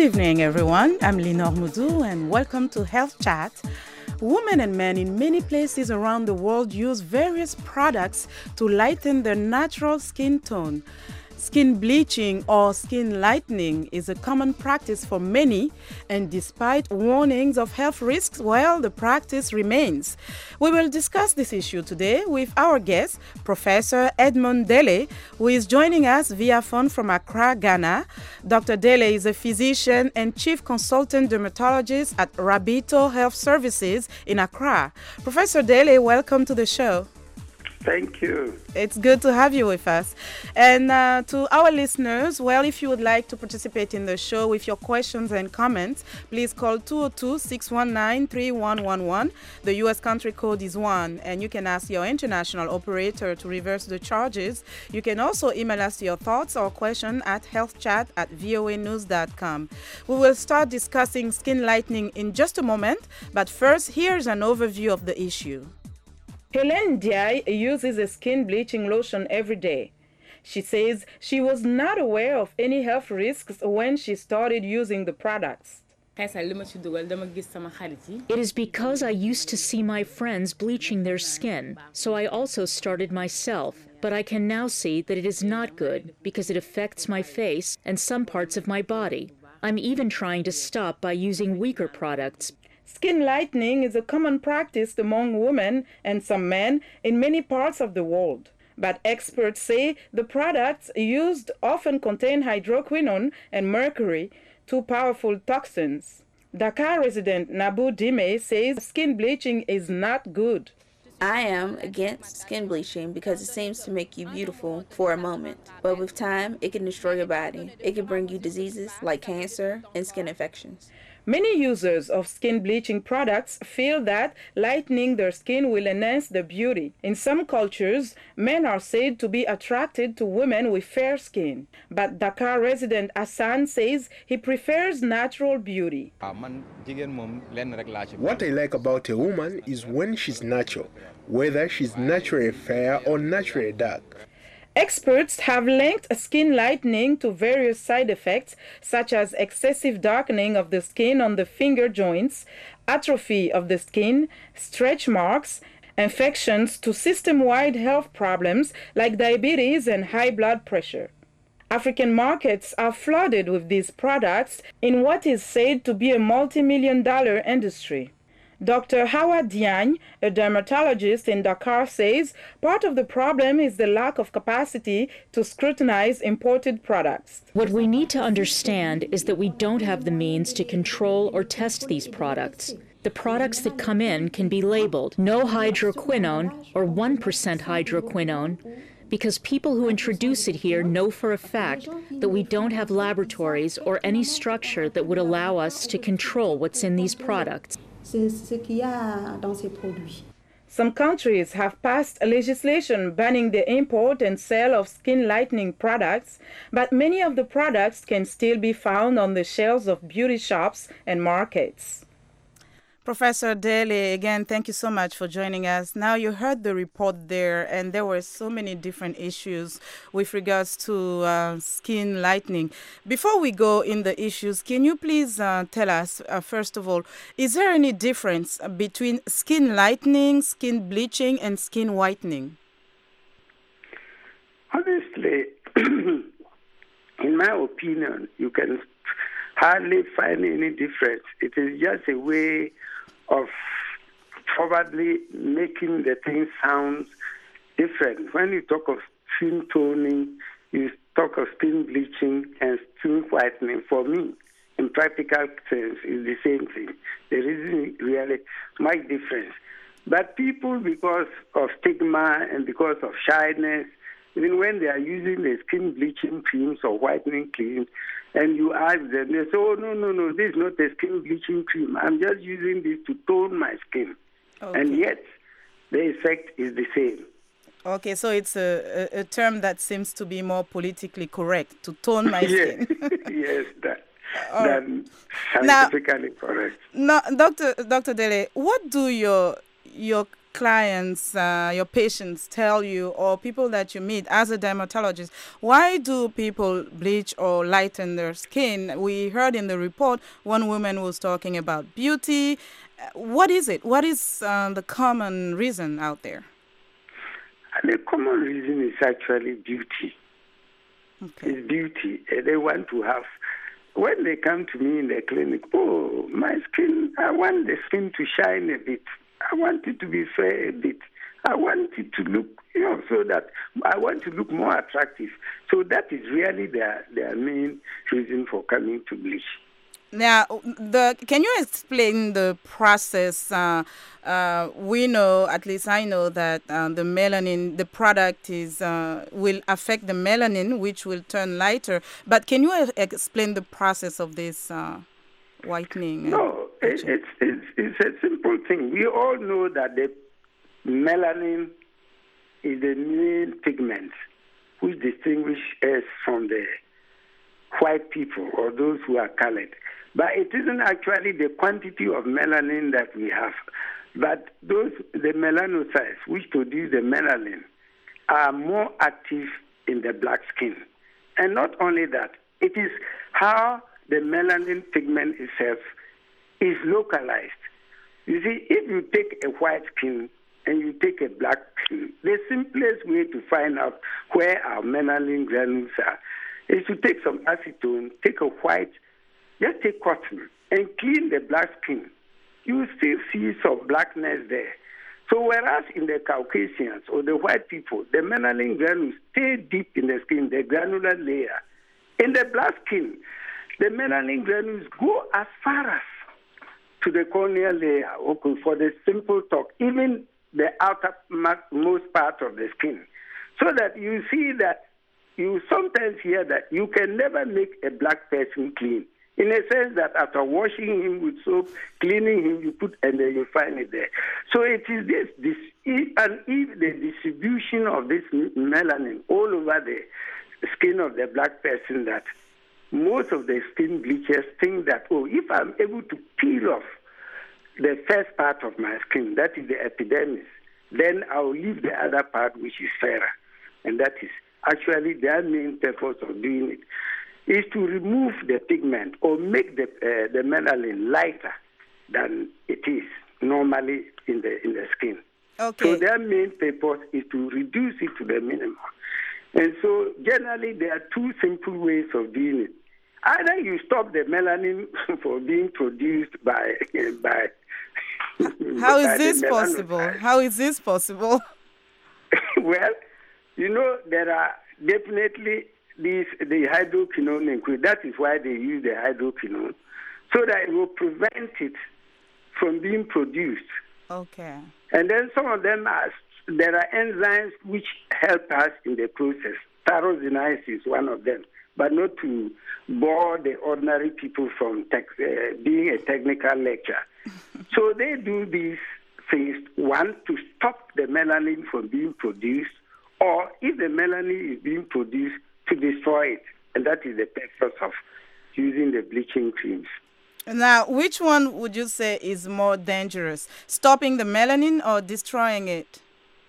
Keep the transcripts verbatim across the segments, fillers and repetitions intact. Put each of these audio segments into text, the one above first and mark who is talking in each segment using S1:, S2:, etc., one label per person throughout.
S1: evening, everyone. I'm Lenore Moudou, and welcome to Health Chat. Women and men in many places around the world use various products to lighten their natural skin tone. Skin bleaching or skin lightening is a common practice for many, and despite warnings of health risks, well, the practice remains. We will discuss this issue today with our guest, Professor Edmond Dele, who is joining us via phone from Accra, Ghana. Doctor Dele is a physician and chief consultant dermatologist at Rabito Health Services in Accra. Professor Dele, welcome to the show.
S2: Thank you.
S1: It's good to have you with us. And uh, to our listeners, well, if you would like to participate in the show with your questions and comments, please call two oh two, six one nine, three one one one. The U S country code is one, and you can ask your international operator to reverse the charges. You can also email us your thoughts or question at healthchat at voa news dot com. We will start discussing skin lightening in just a moment, but first, here's an overview of the issue. Hélène Diaye uses a skin bleaching lotion every day. She says she was not aware of any health risks when she started using the products.
S3: It is because I used to see my friends bleaching their skin, so I also started myself. But I can now see that it is not good because it affects my face and some parts of my body. I'm even trying to stop by using weaker products.
S1: Skin lightening is a common practice among women and some men in many parts of the world. But experts say the products used often contain hydroquinone and mercury, two powerful toxins. Dakar resident Nabou Dime says skin bleaching is not good.
S4: I am against skin bleaching because it seems to make you beautiful for a moment. But with time, it can destroy your body. It can bring you diseases like cancer and skin infections.
S1: Many users of skin bleaching products feel that lightening their skin will enhance their beauty. In some cultures, men are said to be attracted to women with fair skin. But Dakar resident Hassan says he prefers natural beauty.
S5: What I like about a woman is when she's natural, whether she's naturally fair or naturally dark.
S1: Experts have linked skin lightening to various side effects, such as excessive darkening of the skin on the finger joints, atrophy of the skin, stretch marks, infections to system-wide health problems like diabetes and high blood pressure. African markets are flooded with these products in what is said to be a multi-million dollar industry. Doctor Hawa Diagne, a dermatologist in Dakar, says part of the problem is the lack of capacity to scrutinize imported products.
S3: What we need to understand is that we don't have the means to control or test these products. The products that come in can be labeled no hydroquinone or one percent hydroquinone because people who introduce it here know for a fact that we don't have laboratories or any structure that would allow us to control what's in these products.
S1: Some countries have passed a legislation banning the import and sale of skin lightening products, but many of the products can still be found on the shelves of beauty shops and markets. Professor Dele, again, thank you so much for joining us. Now, you heard the report there, and there were so many different issues with regards to uh, skin lightening. Before we go in the issues, can you please uh, tell us, uh, first of all, is there any difference between skin lightening, skin bleaching, and skin whitening?
S2: Honestly, in my opinion, you can hardly find any difference. It is just a way of probably making the thing sound different. When you talk of skin toning, you talk of skin bleaching and skin whitening. For me, in practical terms, it's the same thing. There isn't really much difference. But people, because of stigma and because of shyness, even when they are using the skin bleaching creams or whitening creams, and you ask them, they say, oh, no, no, no, this is not a skin bleaching cream. I'm just using this to tone my skin. Okay. And yet, the effect is the same.
S1: Okay, so it's a, a, a term that seems to be more politically correct, to tone my
S2: yes.
S1: skin.
S2: yes, that,
S1: uh,
S2: that's scientifically now, correct.
S1: Now, Doctor Doctor Dele, what do your your clients, uh, your patients tell you, or people that you meet as a dermatologist, why do people bleach or lighten their skin? We heard in the report one woman was talking about beauty. Uh, What is it? What is uh, the common reason out there?
S2: And the common reason is actually beauty.
S1: Okay.
S2: It's beauty. Uh, They want to have, when they come to me in the clinic, oh, my skin, I want the skin to shine a bit. I want it to be fair a bit. I want it to look, you know, so that I want to look more attractive. So that is really their, their main reason for coming to bleach.
S1: Now, the can you explain the process? Uh, uh, we know, at least I know, that uh, the melanin, the product is uh, will affect the melanin, which will turn lighter. But can you e- explain the process of this uh, whitening? and
S2: No, it,
S1: bleaching?
S2: it's, it's, it's a simple thing. We all know that the melanin is the main pigment which distinguishes us from the white people or those who are colored. But it isn't actually the quantity of melanin that we have, but those the melanocytes which produce the melanin are more active in the black skin. And not only that, it is how the melanin pigment itself is localized. You see, if you take a white skin and you take a black skin, the simplest way to find out where our melanin granules are is to take some acetone, take a white, just take cotton and clean the black skin. You will still see some blackness there. So whereas in the Caucasians or the white people, the melanin granules stay deep in the skin, the granular layer. In the black skin, the melanin granules go as far as to the corneal layer, okay, for the simple talk, even the outermost part of the skin. So that you see that you sometimes hear that you can never make a black person clean. In a sense that after washing him with soap, cleaning him, you put, and then you find it there. So it is this, this and if the distribution of this melanin all over the skin of the black person that most of the skin bleachers think that, oh, if I'm able to peel off the first part of my skin, that is the epidermis, then I'll leave the other part, which is fairer. And that is actually their main purpose of doing it, is to remove the pigment or make the uh, the melanin lighter than it is normally in the in the skin.
S1: Okay.
S2: So their main purpose is to reduce it to the minimum. And so generally there are two simple ways of doing it. Either you stop the melanin for being produced by by.
S1: How
S2: by
S1: is this
S2: the
S1: possible?
S2: melanocytes.
S1: How is this possible?
S2: Well, you know, there are definitely these the hydroquinone included. That is why they use the hydroquinone, so that it will prevent it from being produced.
S1: Okay.
S2: And then some of them are, there are enzymes which help us in the process. Tyrosinase is one of them, but not to bore the ordinary people from tech, uh, being a technical lecture. So they do these things, one, to stop the melanin from being produced, or if the melanin is being produced, to destroy it. And that is the purpose of using the bleaching creams.
S1: Now, which one would you say is more dangerous? Stopping the melanin or destroying it?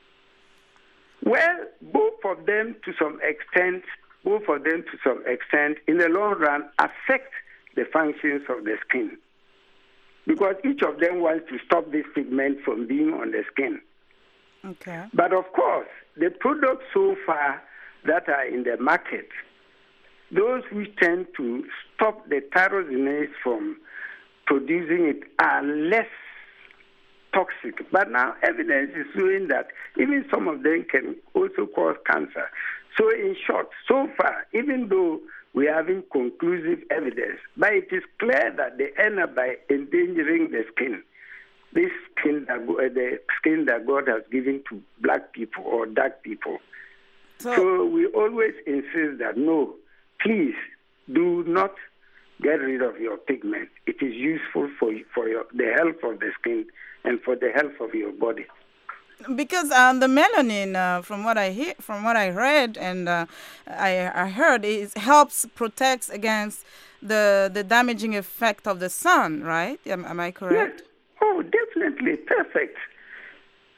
S2: Well, both of them to some extent, both of them to some extent, in the long run, affect the functions of the skin. Because each of them wants to stop this pigment from being on the skin.
S1: Okay.
S2: But of course, the products so far that are in the market, those which tend to stop the tyrosinase from producing it are less toxic. But now evidence is showing that even some of them can also cause cancer. So in short, so far, even though we are having conclusive evidence, but it is clear that they end up by endangering the skin. This skin that, the skin that God has given to black people or dark people.
S1: So,
S2: So we always insist that no, please do not get rid of your pigment. It is useful for for your, the health of the skin and for the health of your body.
S1: because um, the melanin, uh, from what I hear, from what I read and uh, I, I heard, it helps protect against the the damaging effect of the sun. Right? Am, am I correct?
S2: Yes. Oh, definitely perfect.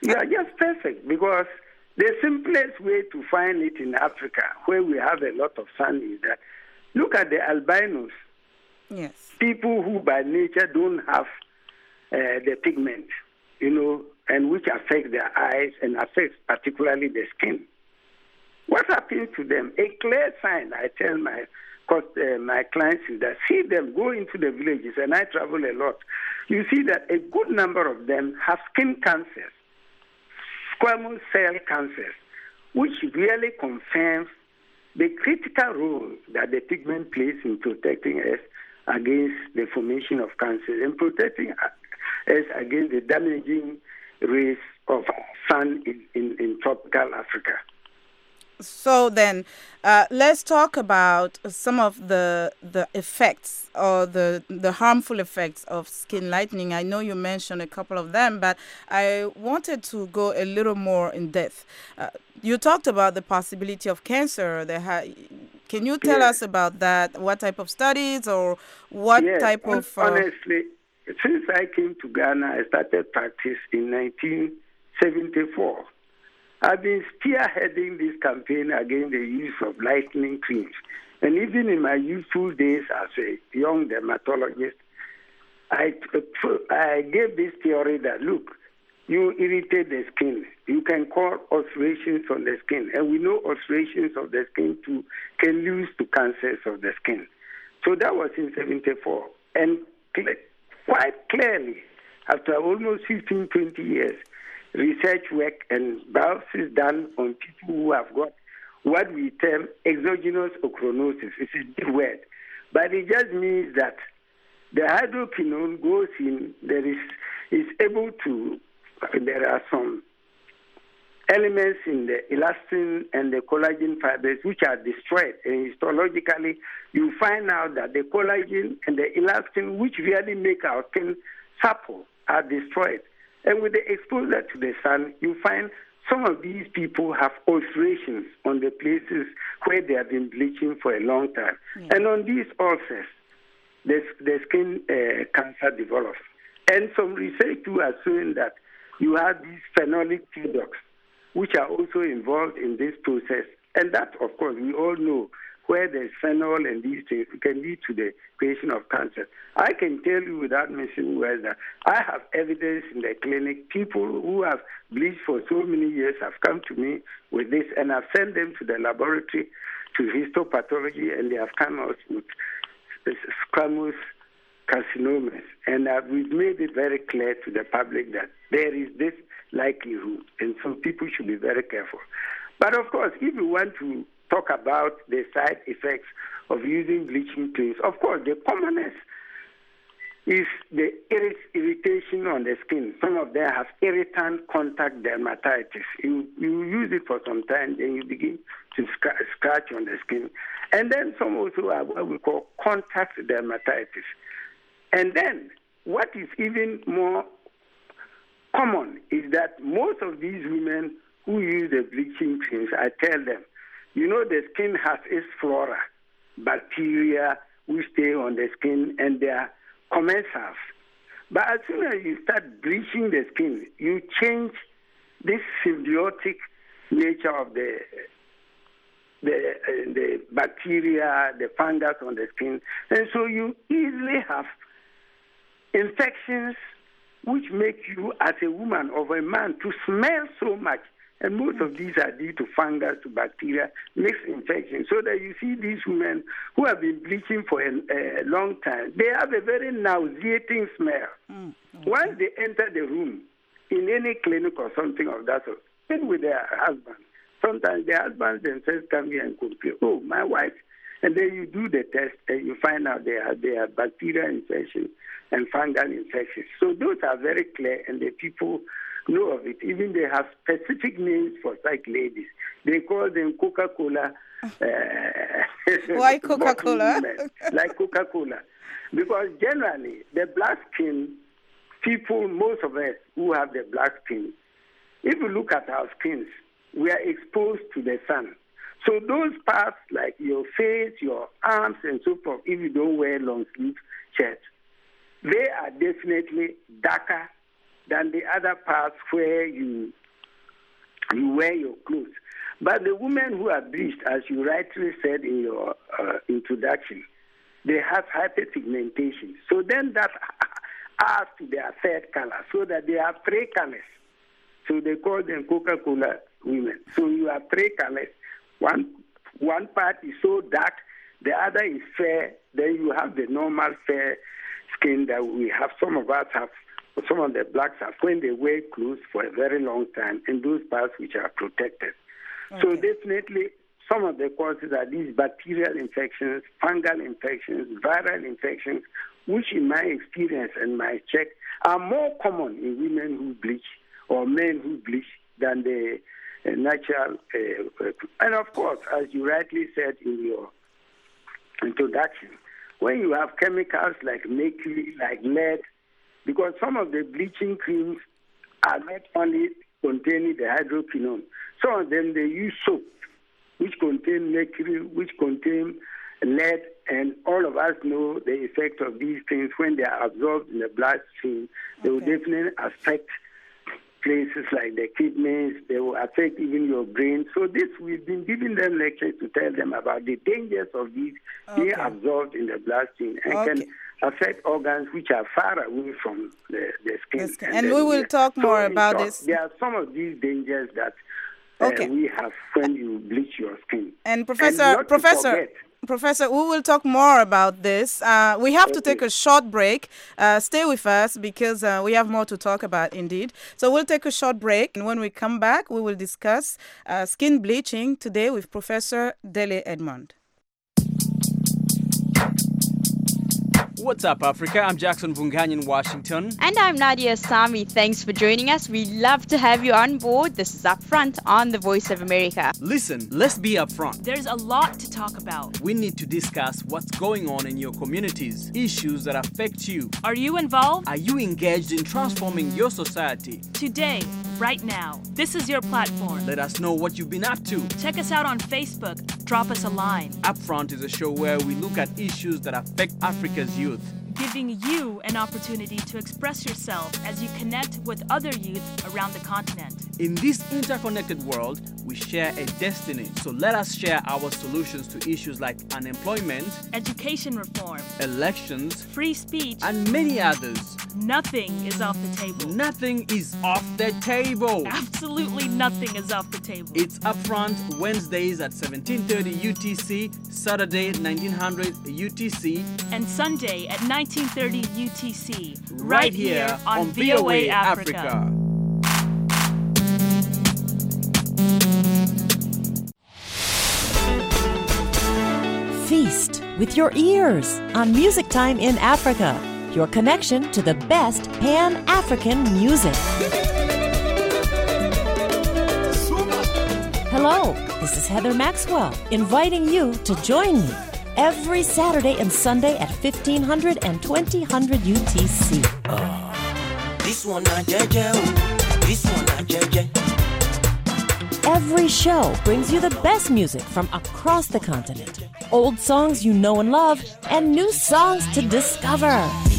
S2: You are just perfect, because the simplest way to find it in Africa, where we have a lot of sun, is that look at the albinos.
S1: Yes.
S2: People who by nature don't have uh, the pigment, you know, and which affects their eyes and affects particularly the skin. What happens to them? A clear sign, I tell my uh, my clients, is that see them go into the villages, and I travel a lot. You see that a good number of them have skin cancers, squamous cell cancers, which really confirms the critical role that the pigment plays in protecting us against the formation of cancer and protecting us against the damaging rays of sun in, in, in tropical Africa.
S1: So then, uh, let's talk about some of the the effects or the the harmful effects of skin lightening. I know you mentioned a couple of them, but I wanted to go a little more in depth. Uh, you talked about the possibility of cancer. The ha- Can you tell
S2: yes.
S1: us about that? What type of studies or what
S2: yes.
S1: type of... Uh...
S2: Honestly, since I came to Ghana, I started practice in nineteen seventy-four. I've been spearheading this campaign against the use of lightening creams. And even in my youthful days as a young dermatologist, I, I gave this theory that, look, you irritate the skin. You can cause ulcerations on the skin. And we know ulcerations of the skin too can lead to cancers of the skin. So that was in seventy-four. And cl- quite clearly, after almost fifteen, twenty years, research work and biopsies done on people who have got what we term exogenous ochronosis. It's a big word, but it just means that the hydroquinone goes in, there is, is able to, there are some elements in the elastin and the collagen fibers which are destroyed. And histologically, you find out that the collagen and the elastin, which really make our skin supple, are destroyed. And with the exposure to the sun, you find some of these people have ulcerations on the places where they have been bleaching for a long time. Yeah. And on these ulcers, the, the skin uh, cancer develops. And some research too are showing that you have these phenolic products, which are also involved in this process. And that, of course, we all know where there's phenol and these things, it can lead to the creation of cancer. I can tell you without mentioning words that I have evidence in the clinic. People who have bleached for so many years have come to me with this, and I've sent them to the laboratory to histopathology, and they have come out with squamous carcinomas. And uh, we've made it very clear to the public that there is this likelihood, and so people should be very careful. But of course, if you want to talk about the side effects of using bleaching creams, of course, the commonest is the irritation on the skin. Some of them have irritant contact dermatitis. You, you use it for some time, then you begin to scratch, scratch on the skin. And then some also have what we call contact dermatitis. And then what is even more common is that most of these women who use the bleaching creams, I tell them, you know, the skin has its flora, bacteria which stay on the skin, and they are commensals. But as soon as you start bleaching the skin, you change this symbiotic nature of the the uh, the bacteria, the fungus on the skin, and so you easily have infections which make you, as a woman or a man, to smell so much. And most of these are due to fungus, to bacteria, mixed infections. So that you see these women who have been bleaching for a, a long time, they have a very nauseating smell. Mm, okay. Once they enter the room, in any clinic or something of that sort, even with their husband, sometimes their husbands themselves come here and complain, oh, my wife. And then you do the test and you find out they are, they are bacterial infections and fungal infections. So those are very clear, and the people know of it. Even they have specific names for such ladies. They call them Coca-Cola. Uh,
S1: Why Coca-Cola?
S2: Like Coca-Cola. Because generally, the black skin, people, most of us who have the black skin, if you look at our skins, we are exposed to the sun. So those parts like your face, your arms, and so forth, if you don't wear long sleeve shirts, they are definitely darker than the other parts where you you wear your clothes. But the women who are bleached, as you rightly said in your uh, introduction, they have hyperpigmentation. So then that adds to their third color, so that they have three colors. So they call them Coca-Cola women. So you have three colors. One one part is so dark, the other is fair. Then you have the normal fair skin that we have. Some of us have, some of the blacks have when they wear clothes for a very long time, and those parts which are protected. Okay. So definitely, some of the causes are these bacterial infections, fungal infections, viral infections, which in my experience and my check are more common in women who bleach or men who bleach than the uh, natural. Uh, uh, and of course, as you rightly said in your introduction, when you have chemicals like mercury, like lead, because some of the bleaching creams are not only containing the hydroquinone, some of them they use soap, which contain mercury, which contain lead, and all of us know the effect of these things when they are absorbed in the bloodstream. They will
S1: Okay.
S2: definitely affect places like the kidneys. They will affect even your brain. So this, we've been giving them lectures to tell them about the dangers of these being
S1: Okay.
S2: absorbed in the bloodstream and
S1: Okay.
S2: can affect organs which are far away from the, the skin.
S1: The skin. And
S2: then
S1: we will talk
S2: so
S1: more
S2: in
S1: about
S2: short,
S1: this.
S2: There are some of these dangers that uh,
S1: Okay.
S2: we have when you bleach your skin.
S1: And Professor,
S2: not to
S1: Professor,
S2: forget-
S1: Professor, we will talk more about this. Uh, we have to
S2: Okay.
S1: take a short break. Uh, stay with us because uh, we have more to talk about indeed. So we'll take a short break. And when we come back, we will discuss uh, skin bleaching today with Professor Dele Edmond.
S6: What's up, Africa? I'm Jackson Vungany in Washington.
S7: And I'm Nadia Sami. Thanks for joining us. We love to have you on board. This is Upfront on the Voice of America.
S6: Listen, let's be upfront.
S8: There's a lot to talk about.
S6: We need to discuss what's going on in your communities, issues that affect you.
S8: Are you involved?
S6: Are you engaged in transforming your society?
S8: Today, right now, this is your platform.
S6: Let us know what you've been up to.
S8: Check us out on Facebook. Drop us a line.
S6: Upfront is a show where we look at issues that affect Africa's youth,
S8: giving you an opportunity to express yourself as you connect with other youth around the continent.
S6: In this interconnected world, we share a destiny. So let us share our solutions to issues like unemployment,
S8: education reform,
S6: elections,
S8: free speech,
S6: and many others.
S8: Nothing is off the table.
S6: Nothing is off the table.
S8: Absolutely nothing is off the table.
S6: It's Upfront Wednesdays at seventeen thirty U T C, Saturday nineteen hundred U T C,
S8: and Sunday at nineteen thirty U T C,
S6: right here on V O A Africa.
S9: Feast with your ears on Music Time in Africa, your connection to the best Pan-African music. Hello, this is Heather Maxwell, inviting you to join me every Saturday and Sunday at fifteen hundred and twenty hundred U T C.
S10: Uh, this one not J J, this one not J J.
S9: Every show brings you the best music from across the continent. Old songs you know and love, and new songs to discover.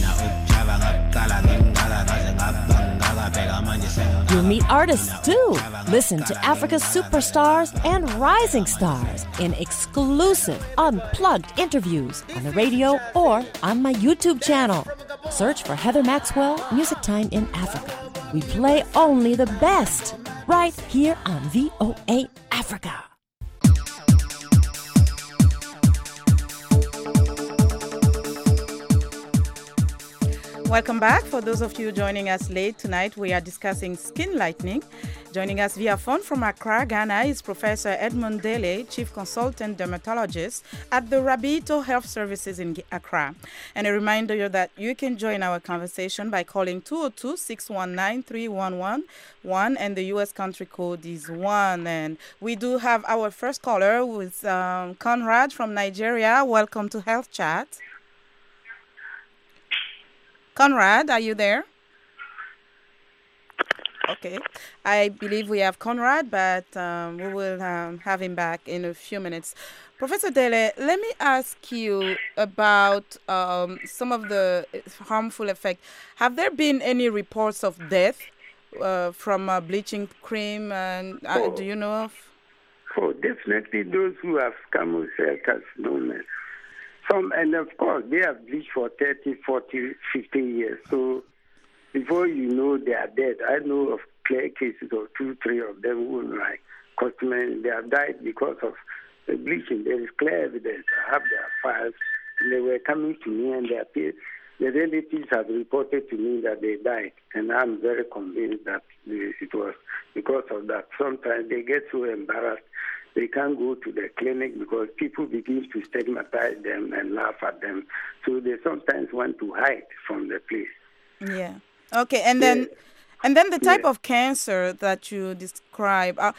S9: You'll meet artists too. Listen to Africa's superstars and rising stars in exclusive, unplugged interviews on the radio or on my YouTube channel. Search for Heather Maxwell Music Time in Africa. We play only the best right here on V O A Africa.
S1: Welcome back. For those of you joining us late tonight, we are discussing skin lightening. Joining us via phone from Accra, Ghana is Professor Edmond Dele, Chief Consultant Dermatologist at the Rabito Health Services in Accra. And a reminder that you can join our conversation by calling two oh two, six one nine, three one one one, and the U S country code is one. And we do have our first caller, who is um, Conrad from Nigeria. Welcome to Health Chat. Conrad, are you there? Okay. I believe we have Conrad, but um, we will um, have him back in a few minutes. Professor Dele, let me ask you about um, some of the harmful effects. Have there been any reports of death uh, from uh, bleaching cream? And uh,
S2: Oh.
S1: do you know of?
S2: Oh, definitely those who have squamous cell carcinoma. Some, and of course, they have bleached for thirty, forty, fifty years. So before you know they are dead, I know of clear cases of two, three of them who are like customers. They have died because of the bleaching. There is clear evidence. I have their files. And they were coming to me, and their peers, the relatives have reported to me that they died. And I'm very convinced that it was because of that. Sometimes they get so embarrassed they can't go to the clinic because people begin to stigmatize them and laugh at them. So they sometimes want to hide from the place.
S1: Yeah. Okay. And then,
S2: Yeah.
S1: and then the type
S2: Yeah.
S1: of cancer that you describe. Uh,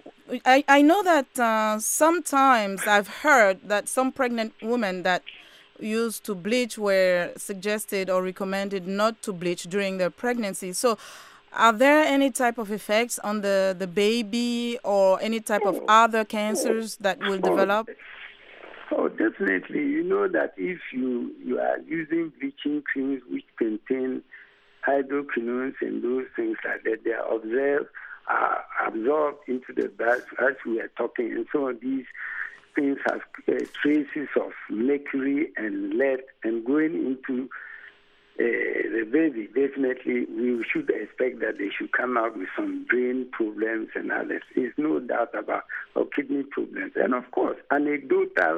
S1: I I know that uh, sometimes I've heard that some pregnant women that used to bleach were suggested or recommended not to bleach during their pregnancy. So, are there any type of effects on the, the baby or any type of other cancers that will develop?
S2: Oh, definitely. You know that if you, you are using bleaching creams which contain hydroquinones and those things like that, they are observed, are absorbed into the blood as we are talking. And some of these things have uh, traces of mercury and lead and going into Uh, the baby. Definitely, we should expect that they should come out with some brain problems and others. There's no doubt about or kidney problems. And of course, anecdotal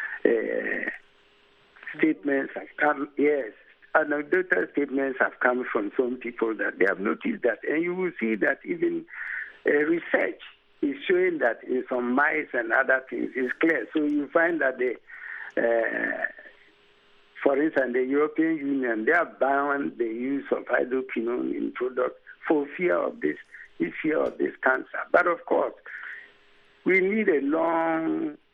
S2: uh, statements have come. Yes, anecdotal statements have come from some people that they have noticed that, and you will see that even uh, research is showing that in some mice and other things is clear. So you find that they. Uh, For instance, the European Union, they have banned the use of hydroquinone in products for fear of this, this fear of this cancer. But of course, we need a long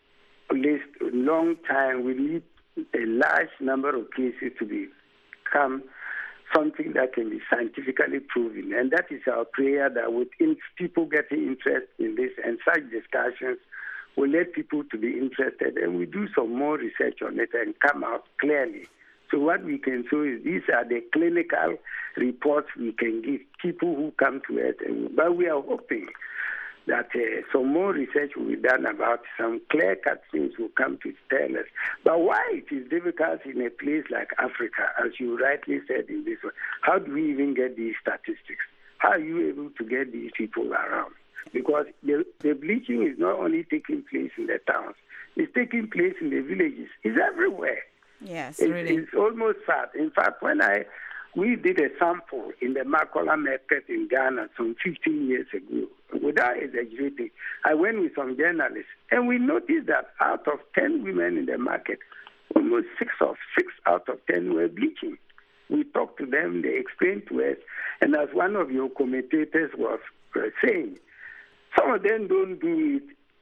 S2: list, a long time. We need a large number of cases to become something that can be scientifically proven. And that is our prayer that with people getting interest in this and such discussions, we'll let people to be interested, and we do some more research on it and come out clearly. So what we can show is these are the clinical reports we can give people who come to us. And, but we are hoping that uh, some more research will be done about some clear-cut things will come to tell us. But why it is difficult in a place like Africa, as you rightly said in this one, how do we even get these statistics? How are you able to get these people around? Because the, the bleaching is not only taking place in the towns, it's taking place in the villages. It's everywhere.
S1: Yes,
S2: it's,
S1: really.
S2: It's almost sad. In fact, when I we did a sample in the Makola market in Ghana some fifteen years ago, without exaggerating, I went with some journalists, and we noticed that out of ten women in the market, almost six of six out of ten were bleaching. We talked to them, they explained to us, and as one of your commentators was uh, saying, some of them don't do it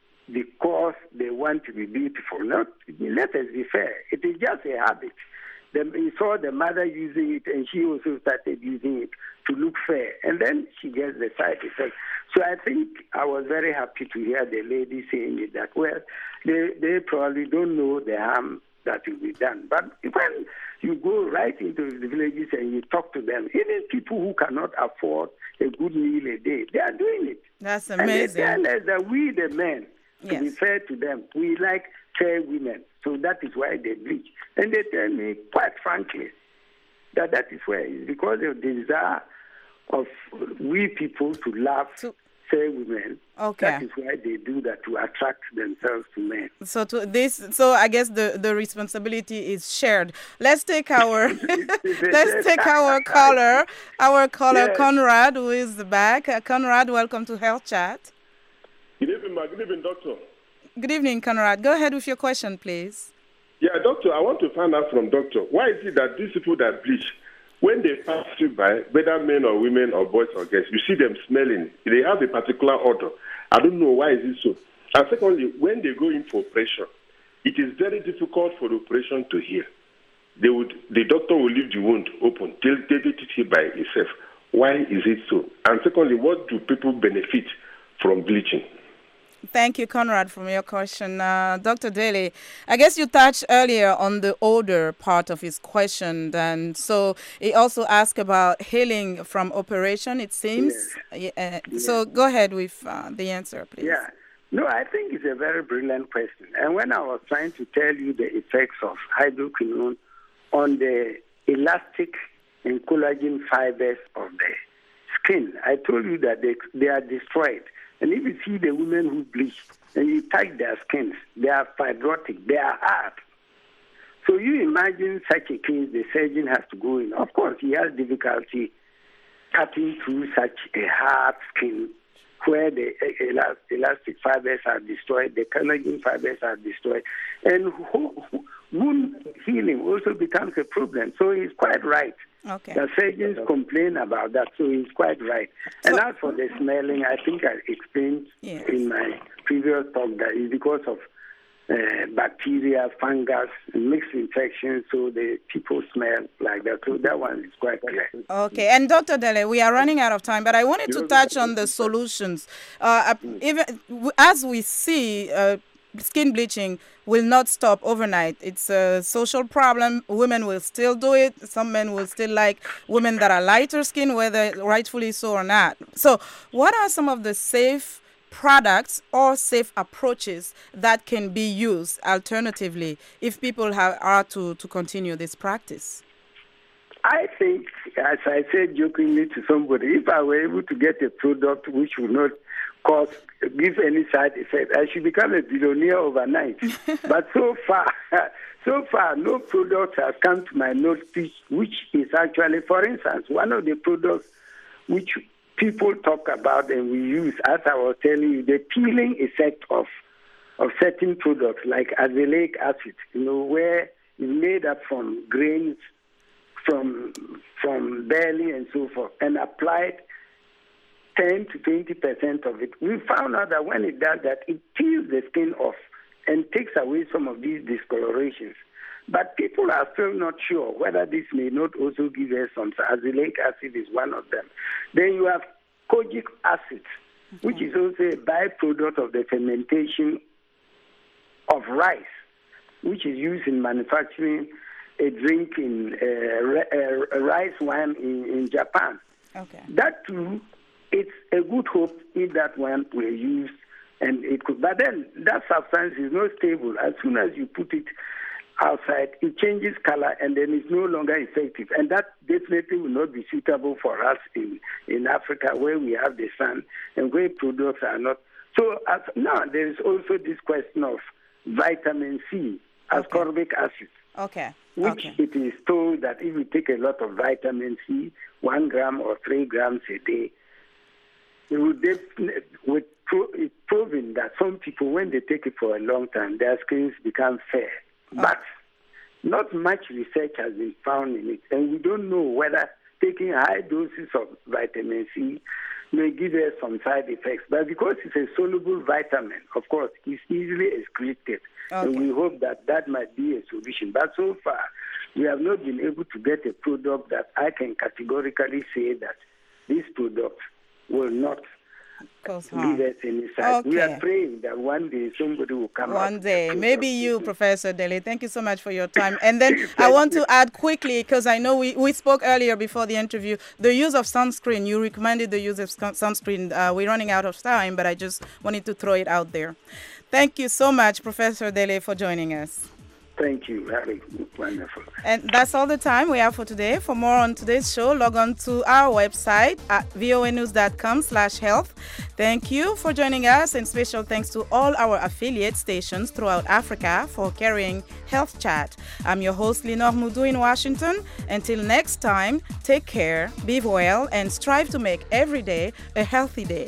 S2: because they want to be beautiful. Not, let us be fair. It is just a habit. The, you saw the mother using it, and she also started using it to look fair. And then she gets the side effect. So I think I was very happy to hear the lady saying it that, well, they, they probably don't know the harm that will be done. But when you go right into the villages and you talk to them, even people who cannot afford a good meal a day, they are doing it.
S1: That's
S2: amazing. And they tell us that we, the men, to
S1: yes.
S2: be fair to them, we like fair women. So that is why they bleach. And they tell me, quite frankly, that that is why. It's because of the desire of we people to love so, fair women.
S1: Okay.
S2: That is why they do that, to attract themselves to men.
S1: So to this, so I guess the, the responsibility is shared. Let's take our let's take our caller, our caller yes. Conrad, who is back. Uh, Conrad, welcome to Health Chat.
S11: Good evening, ma. Good evening, doctor.
S1: Good evening, Conrad. Go ahead with your question, please.
S11: Yeah, doctor, I want to find out from doctor, why is it that these people that bleach, when they pass you by, whether men or women or boys or girls, you see them smelling. They have a particular odor. I don't know why is it so. And secondly, when they go in for operation, it is very difficult for the operation to heal. They would, the doctor will leave the wound open till they did it heal by itself. Why is it so? And secondly, what do people benefit from bleaching?
S1: Thank you, Conrad, for your question. Uh, Doctor Daly, I guess you touched earlier on the odor part of his question. And so he also asked about healing from operation, it seems. Yes. Uh, yes. So go ahead with uh, the answer, please.
S2: Yeah. No, I think it's a very brilliant question. And when I was trying to tell you the effects of hydroquinone on the elastic and collagen fibers of the skin, I told you that they, they are destroyed. And if you see the women who bleach and you touch their skins, they are fibrotic, they are hard. So you imagine such a case, the surgeon has to go in. Of course, he has difficulty cutting through such a hard skin where the elastic fibers are destroyed, the collagen fibers are destroyed, and wound healing also becomes a problem. So he's quite right.
S1: Okay.
S2: The surgeons complain about that, so he's quite right. And as for the smelling, I think I explained yes. in my previous talk that it's because of uh, bacteria, fungus, mixed infections, so the people smell like that. So that one is quite clear.
S1: Okay. And Doctor Dele, we are running out of time, but I wanted to touch on the solutions. Uh, even as we see, uh, skin bleaching will not stop overnight. It's a social problem. Women will still do it. Some men will still like women that are lighter skin, whether rightfully so or not. So what are some of the safe products or safe approaches that can be used alternatively if people have, are to, to continue this practice?
S2: I think, as I said jokingly to somebody, if I were able to get a product which would not cause, give any side effect, I should become a billionaire overnight. But so far, so far, no product has come to my notice which is actually, for instance, one of the products which people talk about and we use, as I was telling you, the peeling effect of of certain products like azelaic acid, you know, where it's made up from grains, from from barley and so forth, and applied ten to twenty percent of it. We found out that when it does that, it peels the skin off and takes away some of these discolorations. But people are still not sure whether this may not also give us some. Azelaic acid is one of them. Then you have kojic acid, okay, which is also a byproduct of the fermentation of rice, which is used in manufacturing a drink in uh, uh, rice wine in, in Japan.
S1: Okay.
S2: That too, it's a good hope if that one were used, and it could. But then that substance is not stable. As soon as you put it outside, it changes color and then it's no longer effective. And that definitely will not be suitable for us in, in Africa, where we have the sun and where products are not. So as, now there is also this question of vitamin C, ascorbic okay. acid.
S1: Okay.
S2: Which
S1: okay.
S2: it is told that if you take a lot of vitamin C, one gram or three grams a day, it would definitely, with pro, it's proven that some people, when they take it for a long time, their skins become fair. But not much research has been found in it, and we don't know whether taking high doses of vitamin C may give us some side effects. But because it's a soluble vitamin, of course, it's easily excreted, okay. and we hope that that might be a solution. But so far, we have not been able to get a product that I can categorically say that this product will not give us any side.
S1: Okay.
S2: We are praying that one day somebody will come out.
S1: One day. Maybe you, Professor Dele. Thank you so much for your time. And then I want to add quickly, because I know we, we spoke earlier before the interview, the use of sunscreen. You recommended the use of sunscreen. Uh, we're running out of time, but I just wanted to throw it out there. Thank you so much, Professor Dele, for joining us.
S2: Thank you. Very wonderful.
S1: And that's all the time we have for today. For more on today's show, log on to our website at voanews.com slash health. Thank you for joining us, and special thanks to all our affiliate stations throughout Africa for carrying Health Chat. I'm your host, Lenore Mudu in Washington. Until next time, take care, be well, and strive to make every day a healthy day.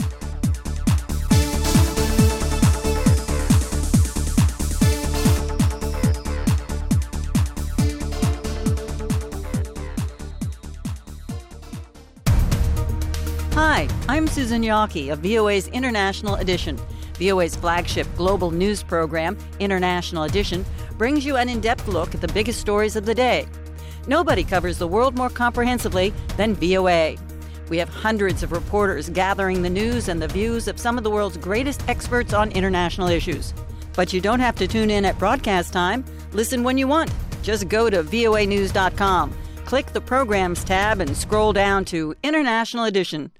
S12: Hi, I'm Susan Yockey of V O A's International Edition. V O A's flagship global news program, International Edition, brings you an in-depth look at the biggest stories of the day. Nobody covers the world more comprehensively than V O A. We have hundreds of reporters gathering the news and the views of some of the world's greatest experts on international issues. But you don't have to tune in at broadcast time. Listen when you want. Just go to voa news dot com, click the Programs tab, and scroll down to International Edition.